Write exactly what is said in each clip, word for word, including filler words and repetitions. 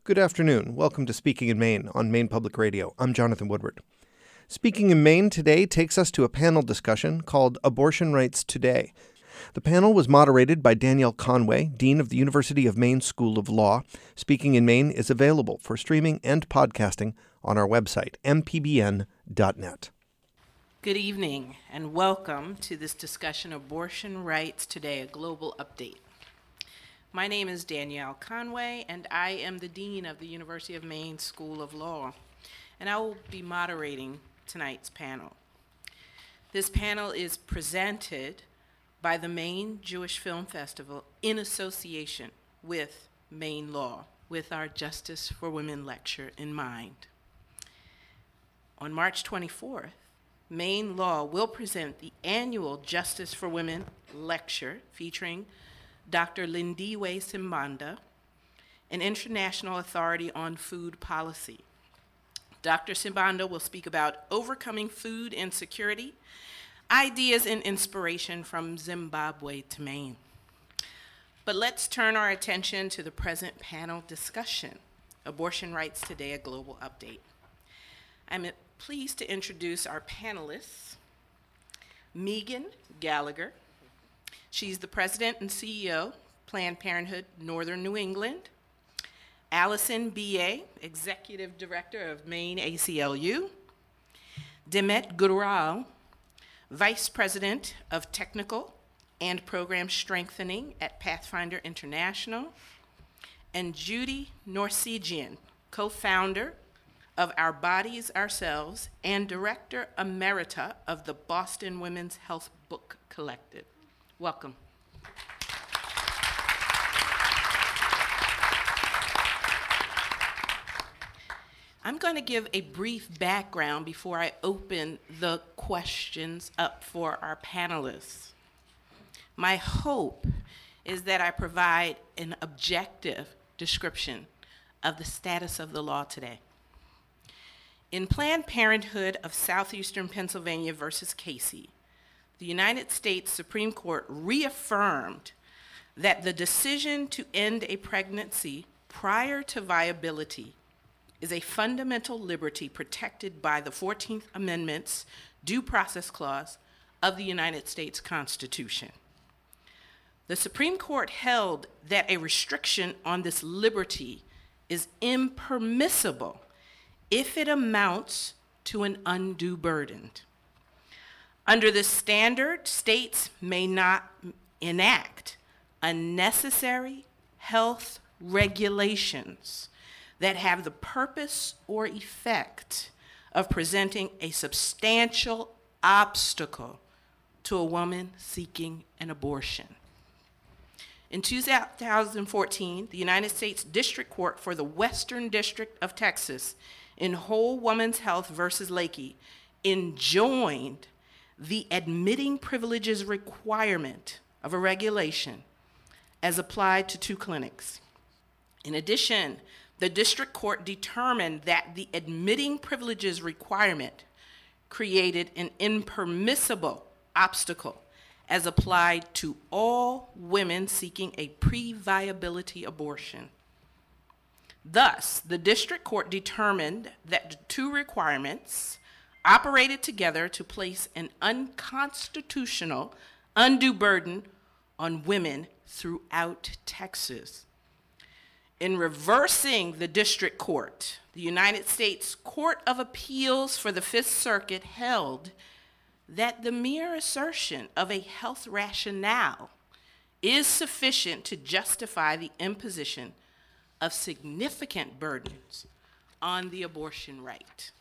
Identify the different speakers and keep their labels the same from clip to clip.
Speaker 1: Good afternoon. Welcome to Speaking in Maine on Maine Public Radio. I'm Jonathan Woodward. Speaking in Maine today takes us to a panel discussion called Abortion Rights Today. The panel was moderated by Danielle Conway, Dean of the University of Maine School of Law. Speaking in Maine is available for streaming and podcasting on our website, m p b n dot net.
Speaker 2: Good evening and welcome to this discussion, Abortion Rights Today, a global update. My name is Danielle Conway, and I am the Dean of the University of Maine School of Law, and I will be moderating tonight's panel. This panel is presented by the Maine Jewish Film Festival in association with Maine Law, with our Justice for Women lecture in mind. On March twenty-fourth, Maine Law will present the annual Justice for Women lecture featuring Doctor Lindiwe Simbanda, an international authority on food policy. Doctor Simbanda will speak about overcoming food insecurity, ideas and inspiration from Zimbabwe to Maine. But let's turn our attention to the present panel discussion, Abortion Rights Today, a global update. I'm pleased to introduce our panelists, Megan Gallagher. She's the president and C E O, Planned Parenthood Northern New England. Allison B A, executive director of Maine A C L U. Demet Gurral, vice president of technical and program strengthening at Pathfinder International. And Judy Norsegian, co-founder of Our Bodies, Ourselves and director emerita of the Boston Women's Health Book Collective. Welcome. I'm going to give a brief background before I open the questions up for our panelists. My hope is that I provide an objective description of the status of the law today. In Planned Parenthood of Southeastern Pennsylvania versus Casey, the United States Supreme Court reaffirmed that the decision to end a pregnancy prior to viability is a fundamental liberty protected by the fourteenth Amendment's Due Process Clause of the United States Constitution. The Supreme Court held that a restriction on this liberty is impermissible if it amounts to an undue burden. Under this standard, states may not enact unnecessary health regulations that have the purpose or effect of presenting a substantial obstacle to a woman seeking an abortion. In two thousand fourteen, the United States District Court for the Western District of Texas in Whole Woman's Health versus Lakey enjoined the admitting privileges requirement of a regulation as applied to two clinics. In addition, the district court determined that the admitting privileges requirement created an impermissible obstacle as applied to all women seeking a pre-viability abortion. Thus, the district court determined that the two requirements operated together to place an unconstitutional undue burden on women throughout Texas. In reversing the district court, the United States Court of Appeals for the Fifth Circuit held that the mere assertion of a health rationale is sufficient to justify the imposition of significant burdens on the abortion right,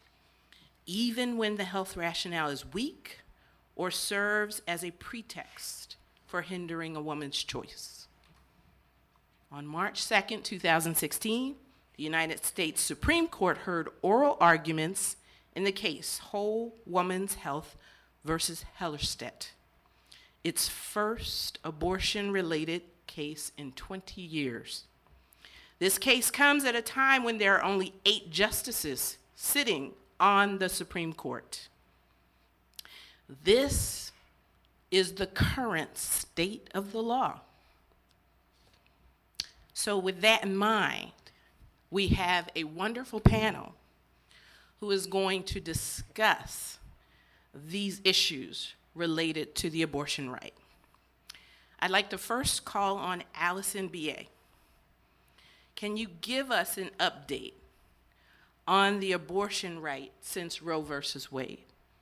Speaker 2: even when the health rationale is weak or serves as a pretext for hindering a woman's choice. On March second, two thousand sixteen, the United States Supreme Court heard oral arguments in the case Whole Woman's Health versus Hellerstedt, its first abortion-related case in twenty years. This case comes at a time when there are only eight justices sitting on the Supreme Court. This is the current state of the law. So with that in mind, we have a wonderful panel who is going to discuss these issues related to the abortion right. I'd like to first call on Allison B A. Can you give us an update on the abortion right since Roe versus Wade?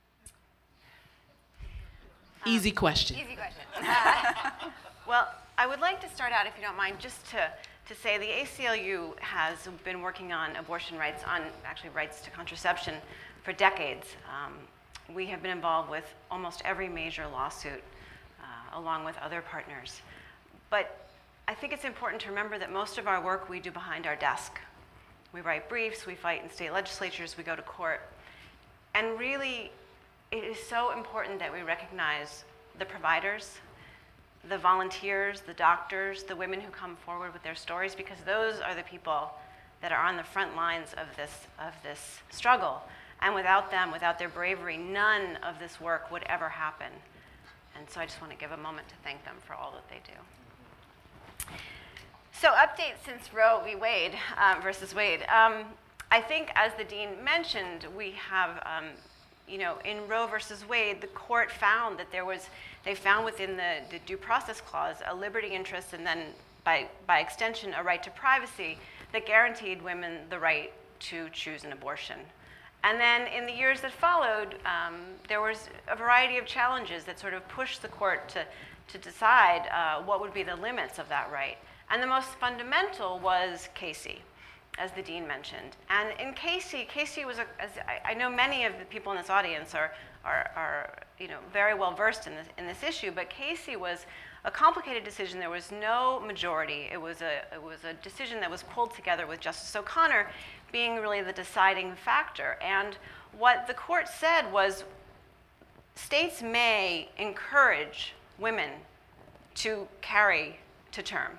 Speaker 2: Um, easy question.
Speaker 3: Easy question. Uh, well, I would like to start out, if you don't mind, just to, to say the A C L U has been working on abortion rights, on actually rights to contraception, for decades. Um, we have been involved with almost every major lawsuit, uh, along with other partners. But I think it's important to remember that most of our work we do behind our desk. We write briefs, we fight in state legislatures, we go to court. And really, it is so important that we recognize the providers, the volunteers, the doctors, the women who come forward with their stories, because those are the people that are on the front lines of this, of this struggle. And without them, without their bravery, none of this work would ever happen. And so I just want to give a moment to thank them for all that they do. So updates since Roe v. Wade uh, versus Wade. Um, I think, as the dean mentioned, we have, um, you know, in Roe versus Wade, the court found that there was, they found within the, the due process clause a liberty interest, and then by, by extension, a right to privacy that guaranteed women the right to choose an abortion. And then in the years that followed, um, there was a variety of challenges that sort of pushed the court to, to decide uh, what would be the limits of that right. And the most fundamental was Casey, as the dean mentioned. And in Casey, Casey was, a, as I, I know many of the people in this audience are, are, are you know, very well versed in this, in this issue, but Casey was a complicated decision. There was no majority. It was a, it was a decision that was pulled together with Justice O'Connor being really the deciding factor. And what the court said was, states may encourage women to carry to term.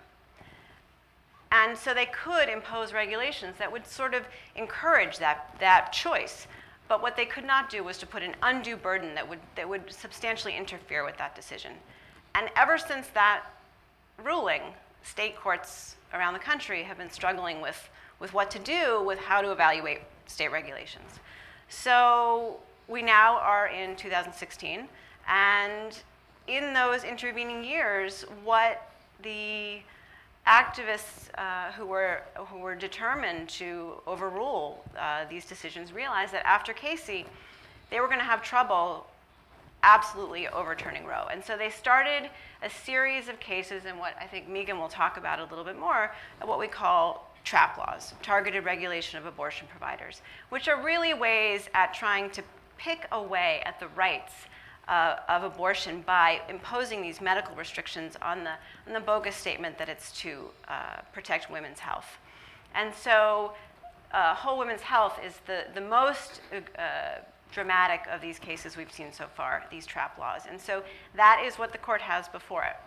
Speaker 3: And so they could impose regulations that would sort of encourage that, that choice. But what they could not do was to put an undue burden that would, that would substantially interfere with that decision. And ever since that ruling, state courts around the country have been struggling with, with what to do with how to evaluate state regulations. So we now are in two thousand sixteen, and in those intervening years, what the activists uh, who were who were determined to overrule uh, these decisions realized that after Casey, they were going to have trouble absolutely overturning Roe. And so they started a series of cases, and what I think Megan will talk about a little bit more, what we call TRAP laws, targeted regulation of abortion providers, which are really ways at trying to pick away at the rights Uh, of abortion by imposing these medical restrictions on the, on the bogus statement that it's to uh, protect women's health. And so uh, Whole Women's Health is the, the most uh, dramatic of these cases we've seen so far, these TRAP laws. And so that is what the court has before it.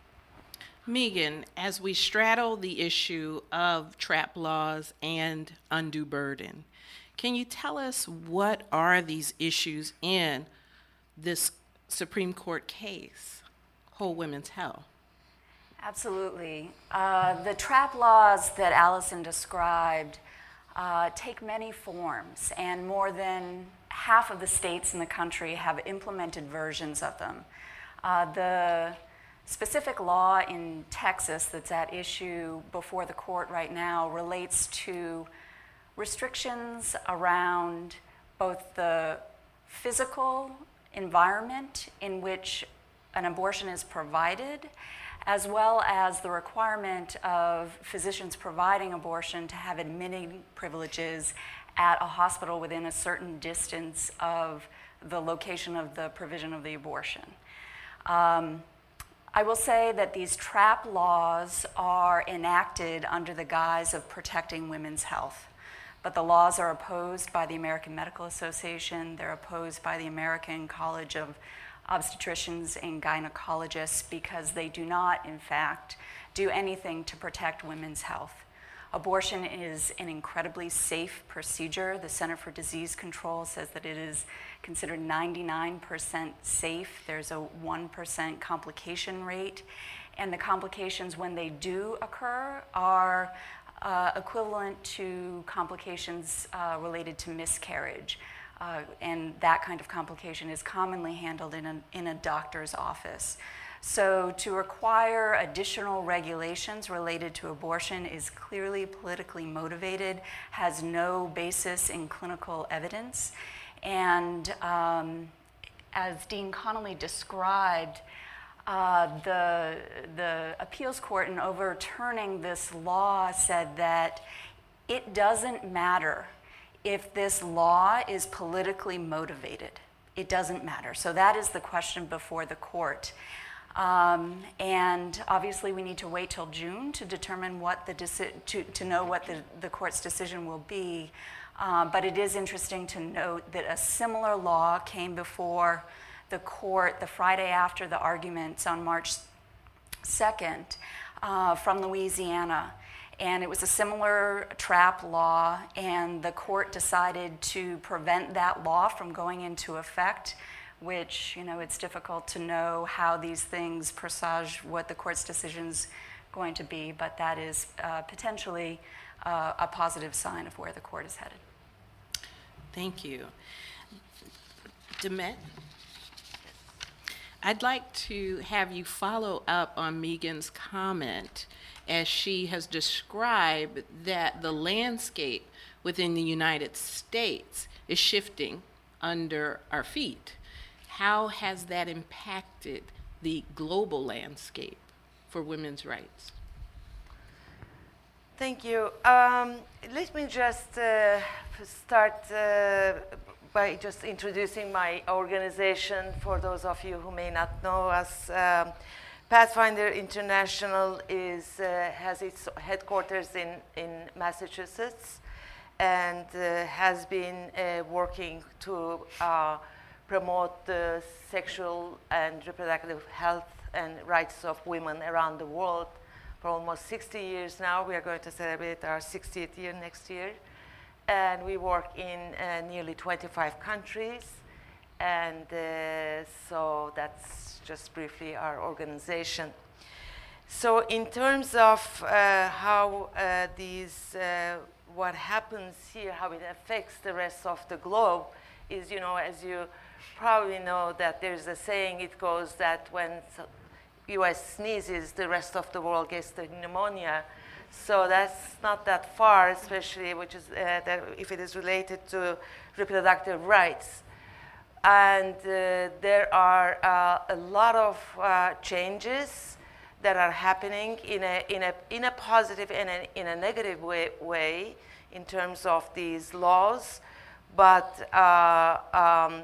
Speaker 2: Megan, as we straddle the issue of TRAP laws and undue burden, can you tell us what are these issues in this Supreme Court case, Whole Women's Health?
Speaker 4: Absolutely. Uh, the TRAP laws that Allison described uh, take many forms, and more than half of the states in the country have implemented versions of them. Uh, the specific law in Texas that's at issue before the court right now relates to restrictions around both the physical environment in which an abortion is provided, as well as the requirement of physicians providing abortion to have admitting privileges at a hospital within a certain distance of the location of the provision of the abortion. Um, I will say that these TRAP laws are enacted under the guise of protecting women's health. But the laws are opposed by the American Medical Association. They're opposed by the American College of Obstetricians and Gynecologists because they do not, in fact, do anything to protect women's health. Abortion is an incredibly safe procedure. The Center for Disease Control says that it is considered ninety-nine percent safe. There's a one percent complication rate. And the complications, when they do occur, are uh, equivalent to complications uh, related to miscarriage. Uh, and that kind of complication is commonly handled in a, in a doctor's office. So to require additional regulations related to abortion is clearly politically motivated, has no basis in clinical evidence. And um, as Dean Connolly described, uh, the, the appeals court in overturning this law said that it doesn't matter if this law is politically motivated. It doesn't matter. So that is the question before the court. Um, and obviously we need to wait till June to determine what the deci- to, to know what the, the court's decision will be. Um, but it is interesting to note that a similar law came before the court the Friday after the arguments on March second uh, from Louisiana. And it was a similar TRAP law, and the court decided to prevent that law from going into effect, which, you know, it's difficult to know how these things presage what the court's decision's going to be, but that is uh, potentially uh, a positive sign of where the court is headed.
Speaker 2: Thank you. Demet, I'd like to have you follow up on Megan's comment as she has described that the landscape within the United States is shifting under our feet. How has that impacted the global landscape for women's rights?
Speaker 5: Thank you. Um, let me just uh, start uh, by just introducing my organization for those of you who may not know us. Um, Pathfinder International is, uh, has its headquarters in, in Massachusetts and uh, has been uh, working to uh, promote the sexual and reproductive health and rights of women around the world for almost sixty years now. We are going to celebrate our sixtieth year next year. And we work in uh, nearly twenty-five countries. And uh, so that's just briefly our organization. So in terms of uh, how uh, these, uh, what happens here, how it affects the rest of the globe is, you know, as you probably know that there's a saying, it goes that when U S sneezes, the rest of the world gets the pneumonia. So that's not that far, especially which is, uh, that if it is related to reproductive rights. And uh, there are uh, a lot of uh, changes that are happening in a, in a, in a positive and a, in a negative way, way in terms of these laws. But uh, um,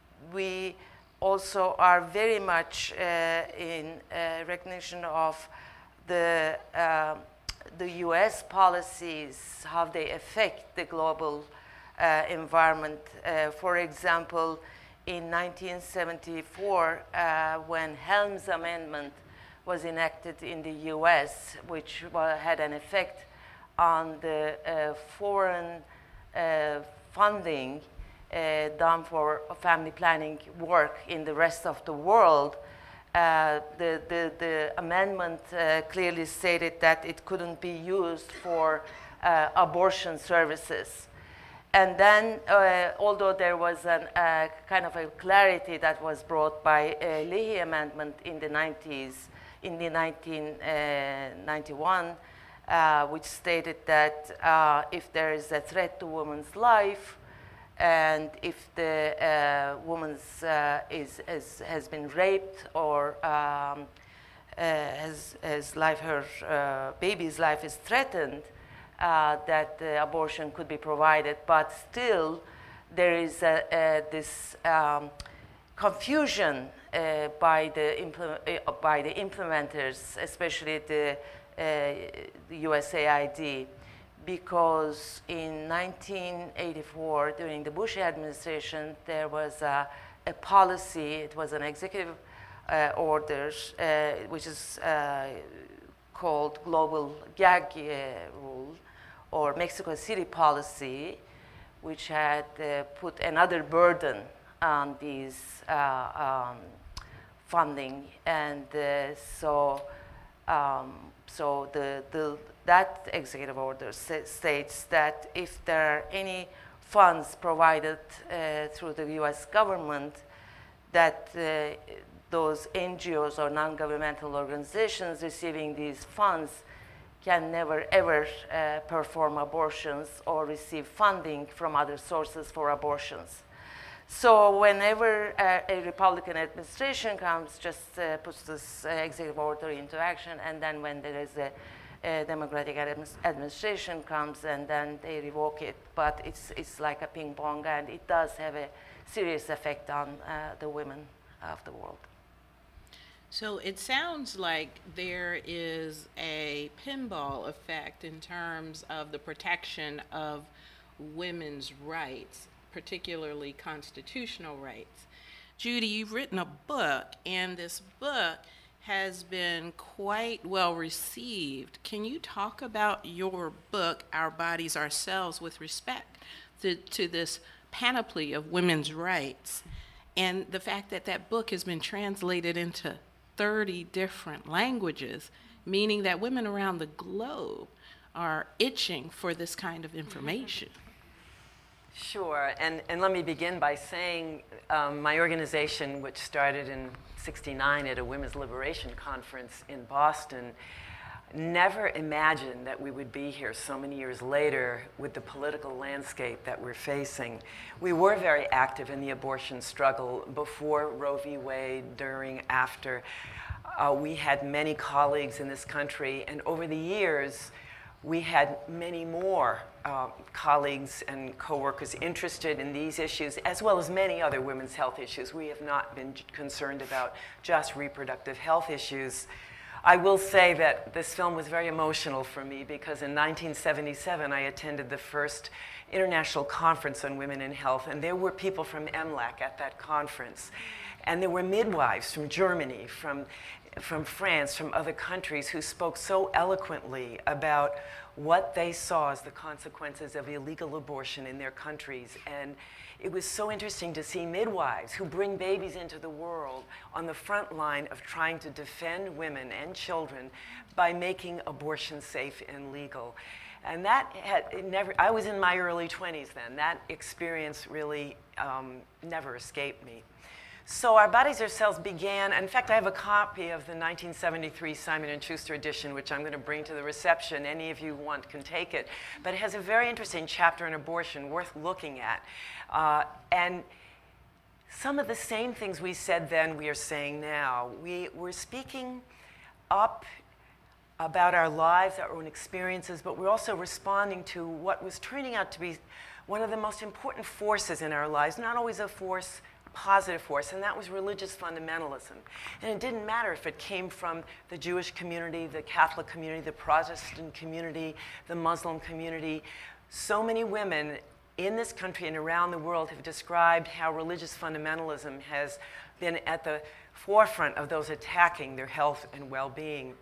Speaker 5: we also are very much uh, in uh, recognition of the, uh, the U S policies, how they affect the global uh, environment. Uh, for example, in nineteen seventy-four, uh, when Helms Amendment was enacted in the U S, which uh, had an effect on the uh, foreign uh, funding uh, done for family planning work in the rest of the world, uh, the, the, the amendment uh, clearly stated that it couldn't be used for uh, abortion services. And then, uh, although there was a uh, kind of a clarity that was brought by a Leahy Amendment in the nineties, in the nineteen ninety-one, uh, which stated that uh, if there is a threat to woman's life, and if the uh, woman's uh, is, is has been raped or um, uh, has, has life, her uh, baby's life is threatened, Uh, that the abortion could be provided, but still there is a, a, this um, confusion uh, by, the uh, by the implementers, especially the, uh, the U S A I D, because in nineteen eighty-four, during the Bush administration, there was a, a policy, it was an executive uh, order, uh, which is uh, called Global Gag uh, Rule, or Mexico City policy, which had uh, put another burden on these uh, um, funding. And uh, so Um, so the, the, that executive order states that if there are any funds provided uh, through the U S government, that uh, those N G Os or non-governmental organizations receiving these funds can never ever uh, perform abortions or receive funding from other sources for abortions. So whenever uh, a Republican administration comes, just uh, puts this uh, executive order into action, and then when there is a, a Democratic administration comes, and then they revoke it. But it's, it's like a ping pong, and it does have a serious effect on uh, the women of the world.
Speaker 2: So it sounds like there is a pinball effect in terms of the protection of women's rights, particularly constitutional rights. Judy, you've written a book, and this book has been quite well received. Can you talk about your book, Our Bodies, Ourselves, with respect to, to this panoply of women's rights, and the fact that that book has been translated into thirty different languages, meaning that women around the globe are itching for this kind of information?
Speaker 6: Sure, and, and let me begin by saying um, my organization, which started in sixty-nine at a women's liberation conference in Boston, never imagined that we would be here so many years later with the political landscape that we're facing. We were very active in the abortion struggle before Roe v. Wade, during, after. Uh, we had many colleagues in this country, and over the years, we had many more uh, colleagues and coworkers interested in these issues, as well as many other women's health issues. We have not been concerned about just reproductive health issues. I will say that this film was very emotional for me because in nineteen seventy-seven, I attended the first International Conference on Women in Health, and there were people from M L A C at that conference. And there were midwives from Germany, from, from France, from other countries who spoke so eloquently about what they saw as the consequences of illegal abortion in their countries. And it was so interesting to see midwives who bring babies into the world on the front line of trying to defend women and children by making abortion safe and legal. And that had it never, I was in my early twenties then. That experience really um, never escaped me. So Our Bodies, Ourselves began, in fact, I have a copy of the nineteen seventy-three Simon and Schuster edition, which I'm going to bring to the reception. Any of you who want can take it. But it has a very interesting chapter on abortion worth looking at. Uh, and some of the same things we said then we are saying now. We were speaking up about our lives, our own experiences, but we're also responding to what was turning out to be one of the most important forces in our lives, not always a force, positive force, and that was religious fundamentalism. And it didn't matter if it came from the Jewish community, the Catholic community, the Protestant community, the Muslim community. So many women in this country and around the world have described how religious fundamentalism has been at the forefront of those attacking their health and well-being.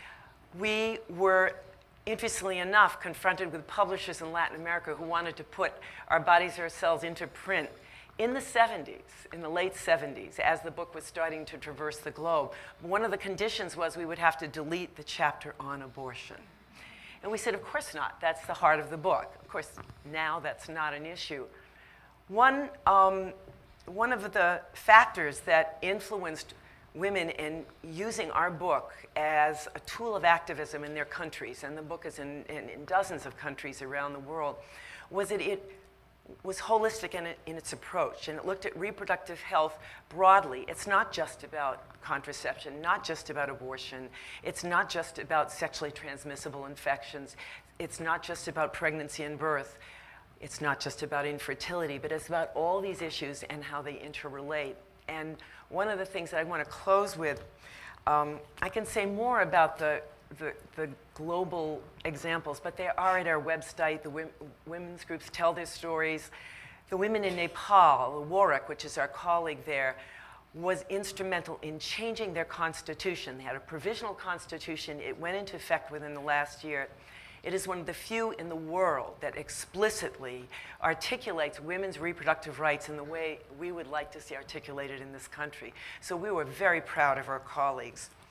Speaker 6: We were, interestingly enough, confronted with publishers in Latin America who wanted to put Our Bodies, Ourselves into print in the seventies, in the late seventies, as the book was starting to traverse the globe. One of the conditions was we would have to delete the chapter on abortion. And we said, of course not. That's the heart of the book. Of course, now that's not an issue. One, um, one of the factors that influenced women in using our book as a tool of activism in their countries, and the book is in, in, in dozens of countries around the world, was that it was holistic in, it, in its approach, and it looked at reproductive health broadly. It's not just about contraception, not just about abortion. It's not just about sexually transmissible infections. It's not just about pregnancy and birth. It's not just about infertility, but it's about all these issues and how they interrelate. And one of the things that I want to close with, um, I can say more about the The, the global examples, but they are at our website. The women's groups tell their stories. The women in Nepal, Warwick, which is our colleague there, was instrumental in changing their constitution. They had a provisional constitution. It went into effect within the last year. It is one of the few in the world that explicitly articulates women's reproductive rights in the way we would like to see articulated in this country. So we were very proud of our colleagues.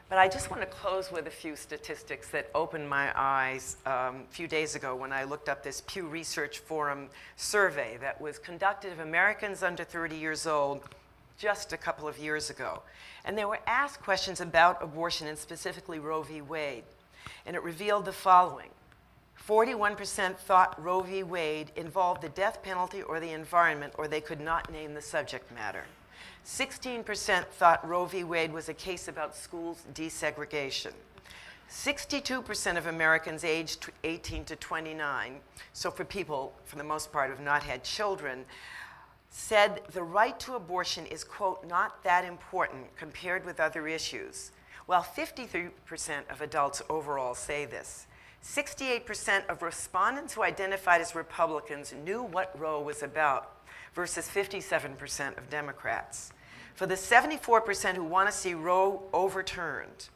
Speaker 6: But I just want to close with a few statistics that opened my eyes um, a few days ago when I looked up this Pew Research Forum survey that was conducted of Americans under thirty years old just a couple of years ago. And they were asked questions about abortion and specifically Roe v. Wade. And it revealed the following. forty-one percent thought Roe v. Wade involved the death penalty or the environment, or they could not name the subject matter. sixteen percent thought Roe v. Wade was a case about schools desegregation. sixty-two percent of Americans aged eighteen to twenty-nine, so for people, for the most part, who have not had children, said the right to abortion is, quote, not that important compared with other issues, while fifty-three percent of adults overall say this. sixty-eight percent of respondents who identified as Republicans knew what Roe was about, versus fifty-seven percent of Democrats. For the seventy-four percent who want to see Roe overturned,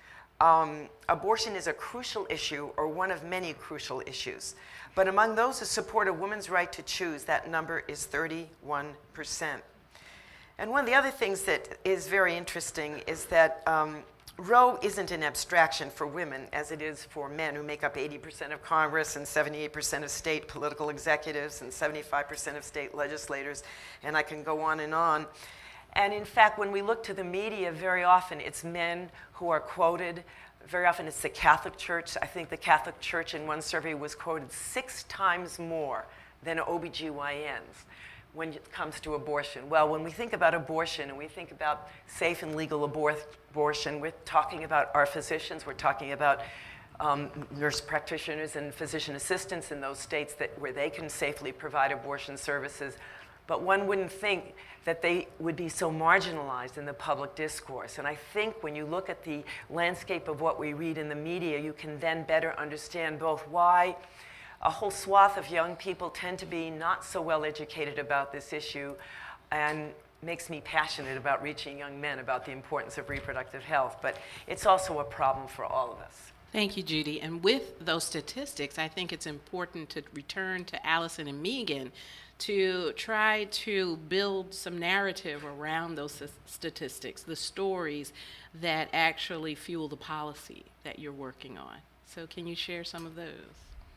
Speaker 6: um, abortion is a crucial issue or one of many crucial issues. But among those who support a woman's right to choose, that number is thirty-one percent. And one of the other things that is very interesting is that um, Roe isn't an abstraction for women as it is for men, who make up eighty percent of Congress and seventy-eight percent of state political executives and seventy-five percent of state legislators, and I can go on and on. And in fact, when we look to the media, very often it's men who are quoted. Very often it's the Catholic Church. I think the Catholic Church in one survey was quoted six times more than O B G Y Ns when it comes to abortion. Well, when we think about abortion and we think about safe and legal abor abortion, we're talking about our physicians, we're talking about um, nurse practitioners and physician assistants in those states that, where they can safely provide abortion services. But one wouldn't think that they would be so marginalized in the public discourse. And I think when you look at the landscape of what we read in the media, you can then better understand both why a whole swath of young people tend to be not so well educated about this issue, and makes me passionate about reaching young men about the importance of reproductive health. But it's also a problem for all of us.
Speaker 2: Thank you, Judy. And with those statistics, I think it's important to return to Allison and Megan to try to build some narrative around those statistics, the stories that actually fuel the policy that you're working on. So can you share some of those?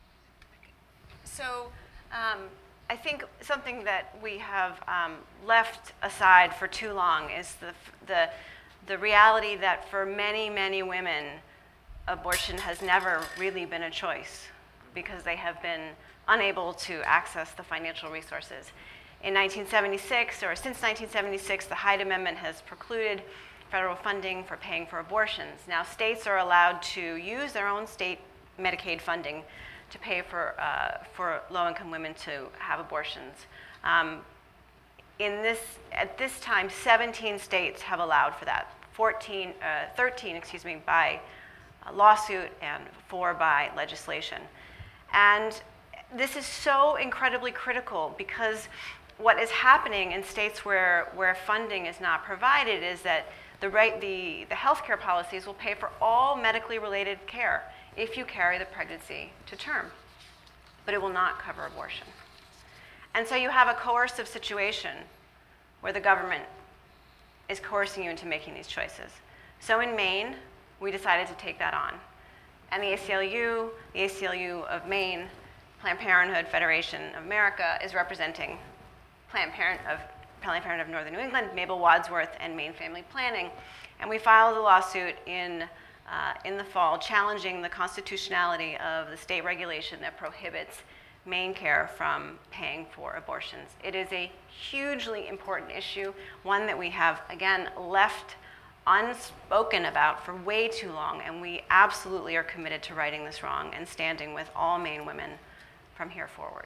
Speaker 3: So um, I think something that we have um, left aside for too long is the, the, the reality that for many, many women, abortion has never really been a choice because they have been unable to access the financial resources. In nineteen seventy-six, or since nineteen seventy-six, the Hyde Amendment has precluded federal funding for paying for abortions. Now, states are allowed to use their own state Medicaid funding to pay for, uh, for low-income women to have abortions. Um, in this, at this time, seventeen states have allowed for that. fourteen, uh, thirteen, excuse me, by a lawsuit and four by legislation. And this is so incredibly critical because what is happening in states where, where funding is not provided is that the, right, the, the healthcare policies will pay for all medically related care if you carry the pregnancy to term, but it will not cover abortion. And so you have a coercive situation where the government is coercing you into making these choices. So in Maine, we decided to take that on. And the A C L U, the A C L U of Maine, Planned Parenthood Federation of America is representing Planned Parent of, Planned Parenthood of Northern New England, Mabel Wadsworth, and Maine Family Planning. And we filed a lawsuit in Uh, in the fall, challenging the constitutionality of the state regulation that prohibits Maine Care from paying for abortions. It is a hugely important issue, one that we have, again, left unspoken about for way too long, and we absolutely are committed to righting this wrong and standing with all Maine women from here forward.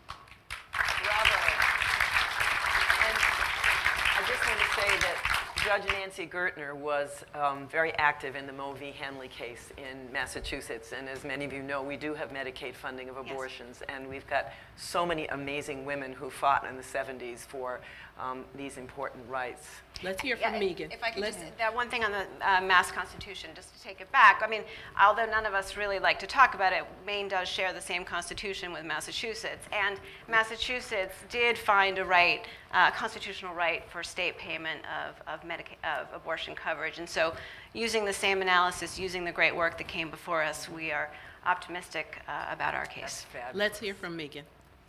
Speaker 6: Bravo. And I just want to say that Judge Nancy Gertner was um, very active in the Moe v. Henley case in Massachusetts, and as many of you know, we do have Medicaid funding of abortions, yes. And we've got so many amazing women who fought in the seventies for um, these important rights.
Speaker 2: Let's hear from
Speaker 3: yeah,
Speaker 2: Megan.
Speaker 3: If I could
Speaker 2: Let's,
Speaker 3: just, that one thing on the uh, Mass Constitution, just to take it back. I mean, although none of us really like to talk about it, Maine does share the same Constitution with Massachusetts, and Massachusetts did find a right, uh, constitutional right for state payment of, of medica- of abortion coverage. And so using the same analysis, using the great work that came before us, we are optimistic uh, about our case.
Speaker 2: Let's hear from Megan.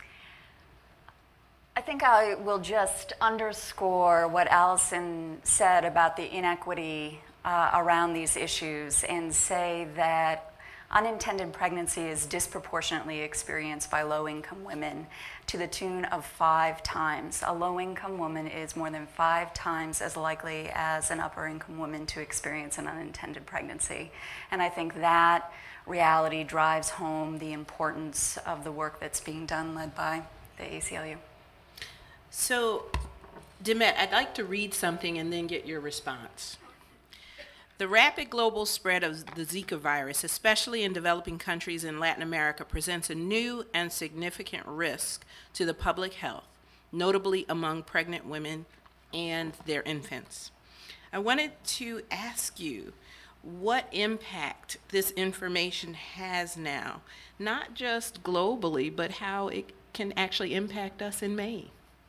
Speaker 4: I think I will just underscore what Allison said about the inequity uh, around these issues and say that unintended pregnancy is disproportionately experienced by low-income women to the tune of five times. A low-income woman is more than five times as likely as an upper-income woman to experience an unintended pregnancy. And I think that reality drives home the importance of the work that's being done led by the A C L U.
Speaker 2: So, Demet, I'd like to read something and then get your response. The rapid global spread of the Zika virus, especially in developing countries in Latin America, presents a new and significant risk to the public health, notably among pregnant women and their infants. I wanted to ask you what impact this information has now, not just globally, but how it can actually impact us in Maine.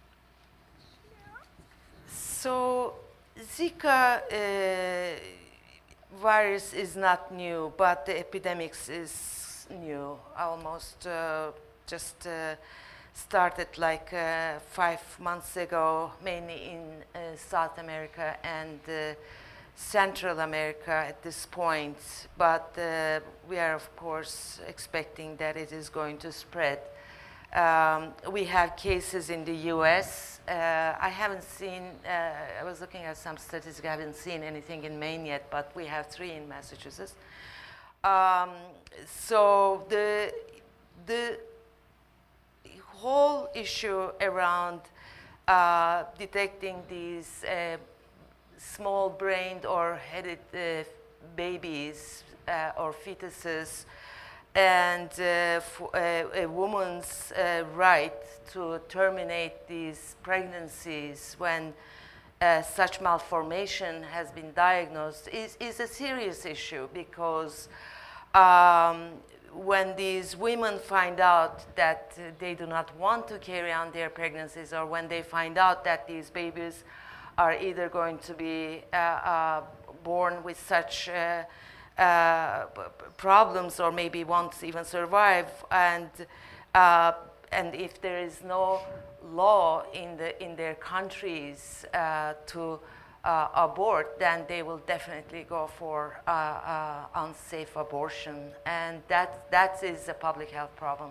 Speaker 5: So Zika uh, virus is not new, but the epidemics is new. Almost uh, just uh, started like uh, five months ago, mainly in uh, South America and uh, Central America at this point. But uh, we are, of course, expecting that it is going to spread. Um, we have cases in the U S. Uh, I haven't seen, uh, I was looking at some statistics, I haven't seen anything in Maine yet, but we have three in Massachusetts. Um, so the, the whole issue around uh, detecting these uh, small-brained or headed uh, babies uh, or fetuses, and uh, for, uh, a woman's uh, right to terminate these pregnancies when uh, such malformation has been diagnosed is, is a serious issue, because um, when these women find out that uh, they do not want to carry on their pregnancies, or when they find out that these babies are either going to be uh, uh, born with such uh, Uh, problems, or maybe won't even survive, and uh, and if there is no law in the in their countries uh, to uh, abort, then they will definitely go for uh, uh, unsafe abortion, and that that is a public health problem.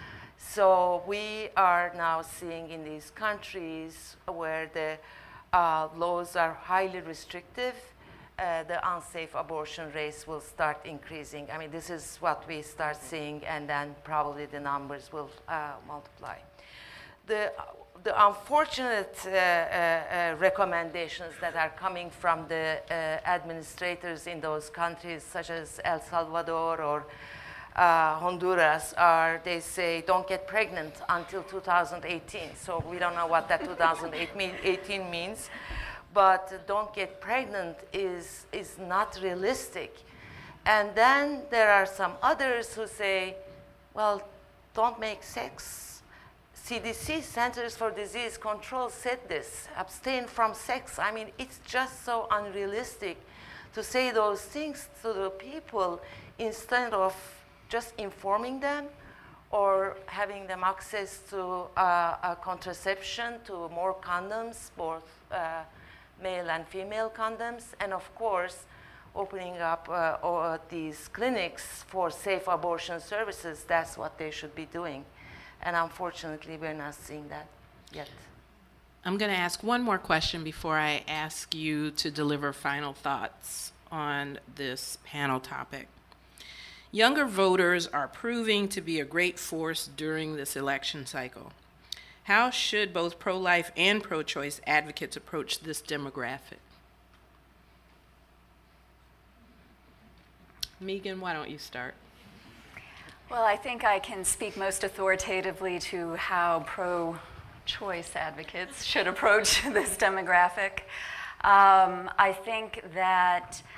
Speaker 5: So we are now seeing in these countries where the uh, laws are highly restrictive, Uh, the unsafe abortion rates will start increasing. I mean, this is what we start seeing, and then probably the numbers will uh, multiply. The, the unfortunate uh, uh, uh, recommendations that are coming from the uh, administrators in those countries, such as El Salvador or uh, Honduras, are, they say, don't get pregnant until two thousand eighteen. So we don't know what that two thousand eighteen means. But don't get pregnant is, is not realistic. And then there are some others who say, well, don't make sex. C D C, Centers for Disease Control, said this, abstain from sex. I mean, it's just so unrealistic to say those things to the people instead of just informing them or having them access to uh, uh, contraception, to more condoms, both uh, male and female condoms, and of course, opening up uh, or these clinics for safe abortion services. That's what they should be doing. And unfortunately, we're not seeing that yet.
Speaker 2: I'm going to ask one more question before I ask you to deliver final thoughts on this panel topic. Younger voters are proving to be a great force during this election cycle. How should both pro-life and pro-choice advocates approach this demographic? Megan, why don't you start?
Speaker 4: Well, I think I can speak most authoritatively to how pro-choice advocates should approach this demographic. Um, I think that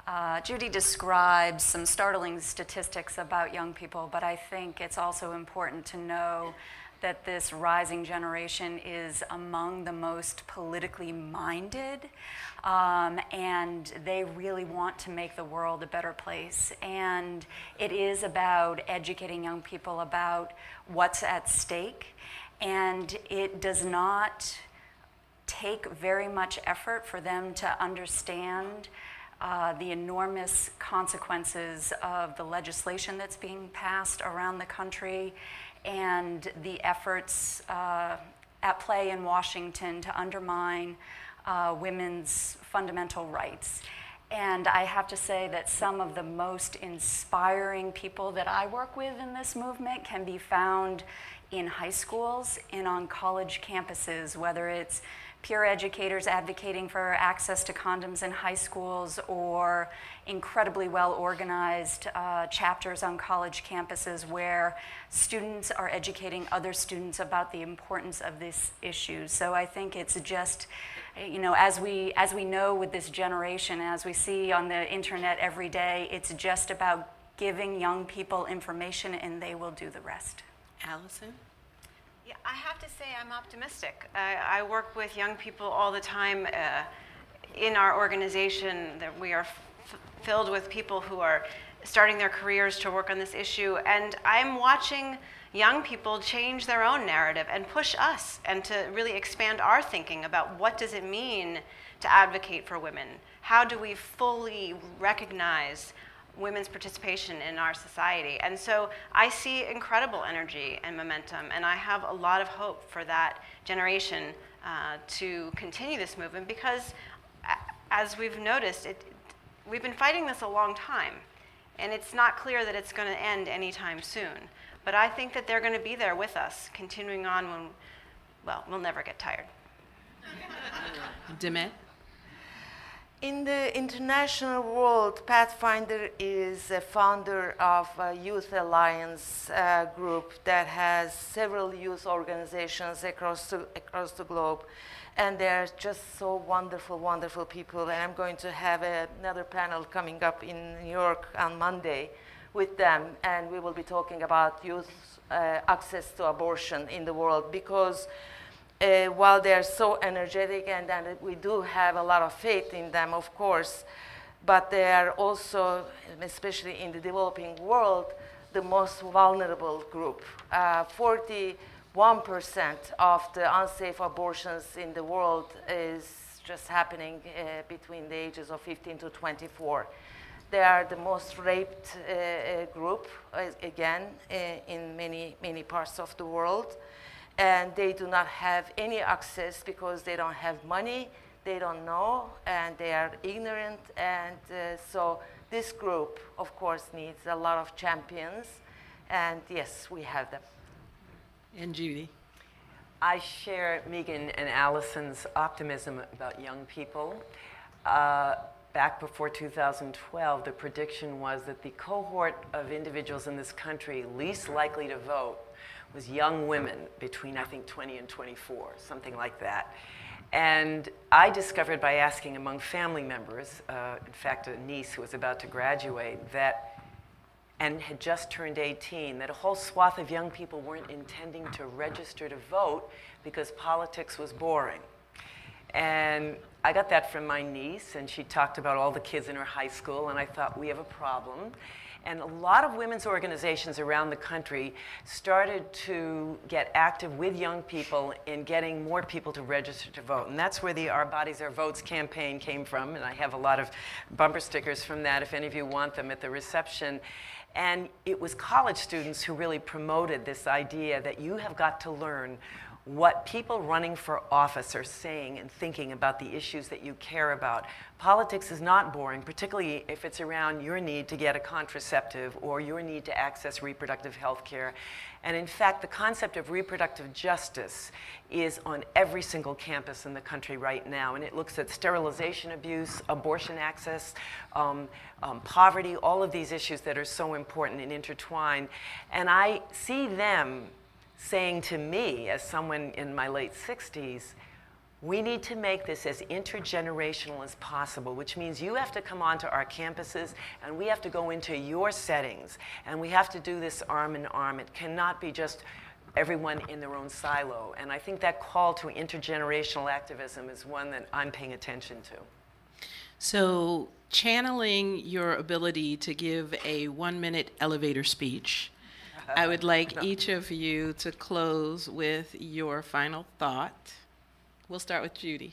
Speaker 4: Uh, Judy describes some startling statistics about young people, but I think it's also important to know that this rising generation is among the most politically minded, um, and they really want to make the world a better place. And it is about educating young people about what's at stake, and it does not take very much effort for them to understand uh, the enormous consequences of the legislation that's being passed around the country and the efforts uh, at play in Washington to undermine uh, women's fundamental rights. And I have to say that some of the most inspiring people that I work with in this movement can be found in high schools and on college campuses, whether it's peer educators advocating for access to condoms in high schools or incredibly well-organized uh, chapters on college campuses where students are educating other students about the importance of this issue. So I think it's just, you know, as we, as we know with this generation, as we see on the internet every day, it's just about giving young people information and they will do the rest.
Speaker 2: Allison?
Speaker 3: Yeah, I have to say I'm optimistic. I, I work with young people all the time uh, in our organization. That we are f filled with people who are starting their careers to work on this issue, and I'm watching young people change their own narrative and push us and to really expand our thinking about what does it mean to advocate for women. How do we fully recognize women's participation in our society? And so I see incredible energy and momentum, and I have a lot of hope for that generation uh, to continue this movement because, as we've noticed, it, we've been fighting this a long time, and it's not clear that it's going to end anytime soon. But I think that they're going to be there with us, continuing on when, well, we'll never get tired.
Speaker 2: Demet?
Speaker 5: In the international world, Pathfinder is a founder of a Youth Alliance uh, group that has several youth organizations across the, across the globe. And they're just so wonderful, wonderful people. And I'm going to have a, another panel coming up in New York on Monday with them. And we will be talking about youth uh, access to abortion in the world because Uh, while they're so energetic and, and we do have a lot of faith in them, of course, but they are also, especially in the developing world, the most vulnerable group. forty-one percent of the unsafe abortions in the world is just happening uh, between the ages of fifteen to twenty-four. They are the most raped uh, group, uh, again, uh, in many, many parts of the world. And they do not have any access because they don't have money, they don't know, and they are ignorant. And uh, so this group, of course, needs a lot of champions. And yes, we have them.
Speaker 2: And Judy?
Speaker 6: I share Megan and Allison's optimism about young people. Uh, back before two thousand twelve, the prediction was that the cohort of individuals in this country least likely to vote was young women between, I think, twenty and twenty-four, something like that. And I discovered by asking among family members, uh, in fact, a niece who was about to graduate, that, and had just turned eighteen, that a whole swath of young people weren't intending to register to vote because politics was boring. And I got that from my niece, and she talked about all the kids in her high school, and I thought, we have a problem. And a lot of women's organizations around the country started to get active with young people in getting more people to register to vote. And that's where the Our Bodies, Our Votes campaign came from. And I have a lot of bumper stickers from that if any of you want them at the reception. And it was college students who really promoted this idea that you have got to learn what people running for office are saying and thinking about the issues that you care about. Politics is not boring, particularly if it's around your need to get a contraceptive or your need to access reproductive health care. And in fact, the concept of reproductive justice is on every single campus in the country right now. And it looks at sterilization abuse, abortion access, um, um, poverty, all of these issues that are so important and intertwined. And I see them saying to me, as someone in my late sixties, We need to make this as intergenerational as possible, which means you have to come onto our campuses and we have to go into your settings, and we have to do this arm in arm. It cannot be just everyone in their own silo. And I think that call to intergenerational activism is one that I'm paying attention to.
Speaker 2: So, channeling your ability to give a one-minute elevator speech, I would like each of you to close with your final thought. We'll start with Judy.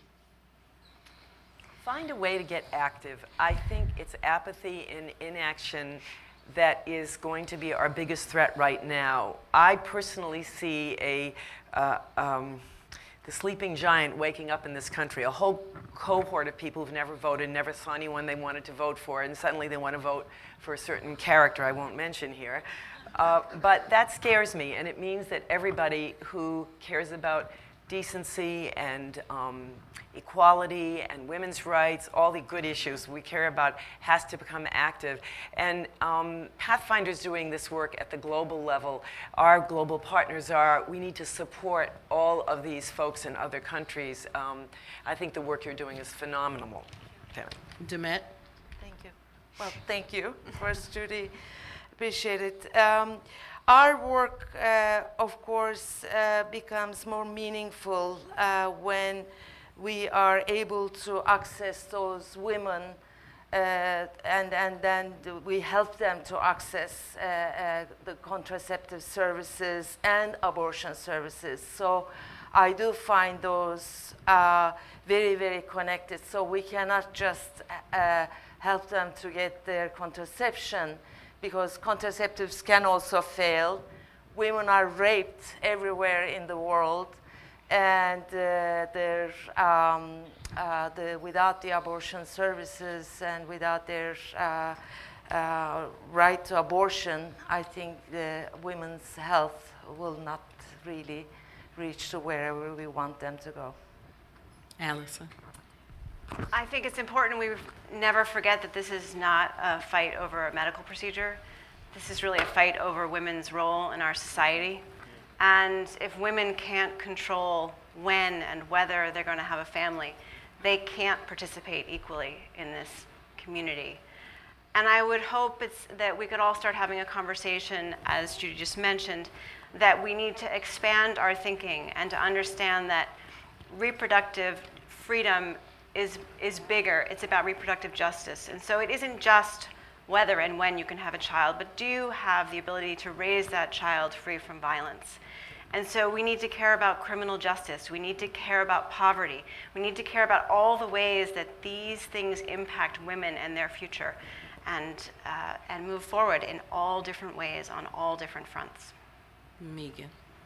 Speaker 6: Find a way to get active. I think it's apathy and inaction that is going to be our biggest threat right now. I personally see a uh, um, the sleeping giant waking up in this country, a whole cohort of people who've never voted, never saw anyone they wanted to vote for, and suddenly they want to vote for a certain character I won't mention here. Uh, but that scares me, and it means that everybody who cares about decency and um, equality and women's rights, all the good issues we care about, has to become active. And um, Pathfinder's doing this work at the global level. Our global partners are, we need to support all of these folks in other countries. Um, I think the work you're doing is phenomenal.
Speaker 2: Demet?
Speaker 5: Thank you. Well, thank you first, Judy. Appreciate it. Um, Our work, uh, of course, uh, becomes more meaningful uh, when we are able to access those women uh, and, and then we help them to access uh, uh, the contraceptive services and abortion services. So I do find those uh, very, very connected. So we cannot just uh, help them to get their contraception, because contraceptives can also fail. Women are raped everywhere in the world, and uh, they're, um, uh, the, without the abortion services and without their uh, uh, right to abortion, I think the women's health will not really reach to wherever we want them to go.
Speaker 2: Allison?
Speaker 3: I think it's important we never forget that this is not a fight over a medical procedure. This is really a fight over women's role in our society. And if women can't control when and whether they're going to have a family, they can't participate equally in this community. And I would hope it's that we could all start having a conversation, as Judy just mentioned, that we need to expand our thinking and to understand that reproductive freedom is, is bigger. It's about reproductive justice. And so it isn't just whether and when you can have a child, but do you have the ability to raise that child free from violence? And so we need to care about criminal justice. We need to care about poverty. We need to care about all the ways that these things impact women and their future, and, uh, and move forward in all different ways on all different fronts.
Speaker 2: Megan?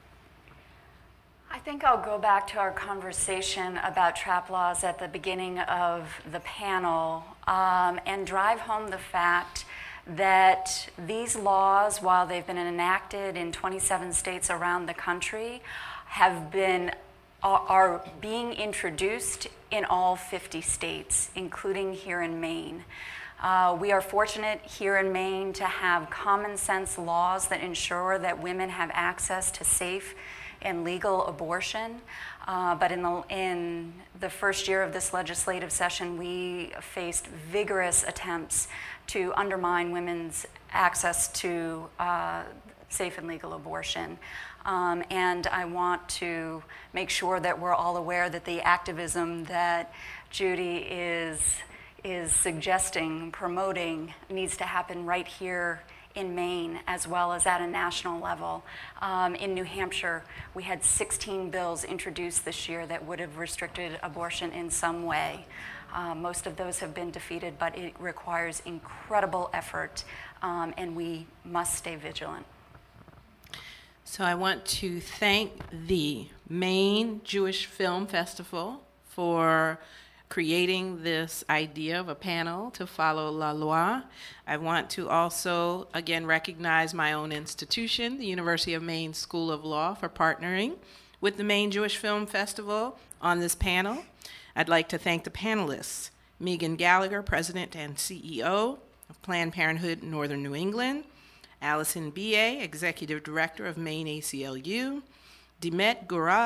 Speaker 4: I think I'll go back to our conversation about trap laws at the beginning of the panel um, and drive home the fact that these laws, while they've been enacted in twenty-seven states around the country, have been are, are being introduced in all fifty states, including here in Maine. Uh, we are fortunate here in Maine to have common sense laws that ensure that women have access to safe and legal abortion. Uh, but in the, in the first year of this legislative session, we faced vigorous attempts to undermine women's access to uh, safe and legal abortion. Um, and I want to make sure that we're all aware that the activism that Judy is, is suggesting, promoting, needs to happen right here in Maine, as well as at a national level. Um, in New Hampshire, we had sixteen bills introduced this year that would have restricted abortion in some way. Uh, most of those have been defeated, but it requires incredible effort, um, and we must stay vigilant.
Speaker 2: So I want to thank the Maine Jewish Film Festival for creating this idea of a panel to follow La Loi. I want to also, again, recognize my own institution, the University of Maine School of Law, for partnering with the Maine Jewish Film Festival on this panel. I'd like to thank the panelists, Megan Gallagher, President and C E O of Planned Parenthood Northern New England, Allison B A, Executive Director of Maine A C L U, Demet Gural,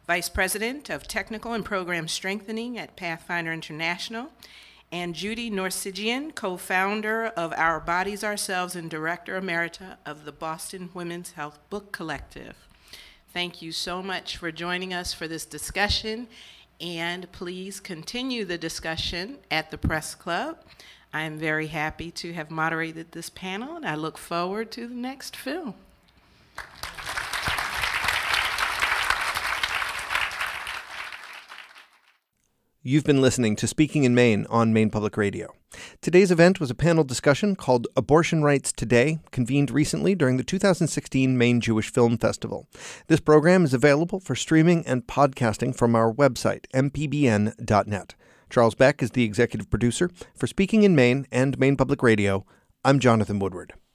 Speaker 2: Vice President of Technical and Program Strengthening at Pathfinder International, and Judy Norsigian, co-founder of Our Bodies, Ourselves and Director Emerita of the Boston Women's Health Book Collective. Thank you so much for joining us for this discussion, and please continue the discussion at the Press Club. I am very happy to have moderated this panel, and I look forward to the next film.
Speaker 1: You've been listening to Speaking in Maine on Maine Public Radio. Today's event was a panel discussion called Abortion Rights Today, convened recently during the two thousand sixteen Maine Jewish Film Festival. This program is available for streaming and podcasting from our website, m p b n dot net. Charles Beck is the executive producer. For Speaking in Maine and Maine Public Radio, I'm Jonathan Woodward.